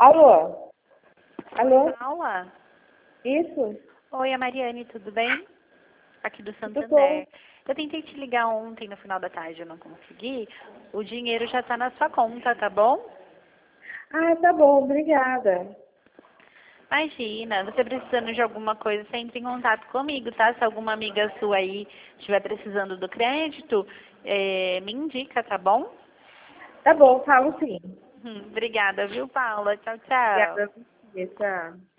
Alô? Oi, Alô? Paula. Isso? Oi, a Mariane, tudo bem? Aqui do Tudo bom? Santander. Eu tentei te ligar ontem, no final da tarde, eu não consegui. O dinheiro já está na sua conta, tá bom? Ah, tá bom, obrigada. Imagina, você precisando de alguma coisa, você entra em contato comigo, tá? Se alguma amiga sua aí estiver precisando do crédito, me indica, tá bom? Tá bom, falo sim. Obrigada, viu, Paula? Tchau, tchau. Obrigada a você, tchau.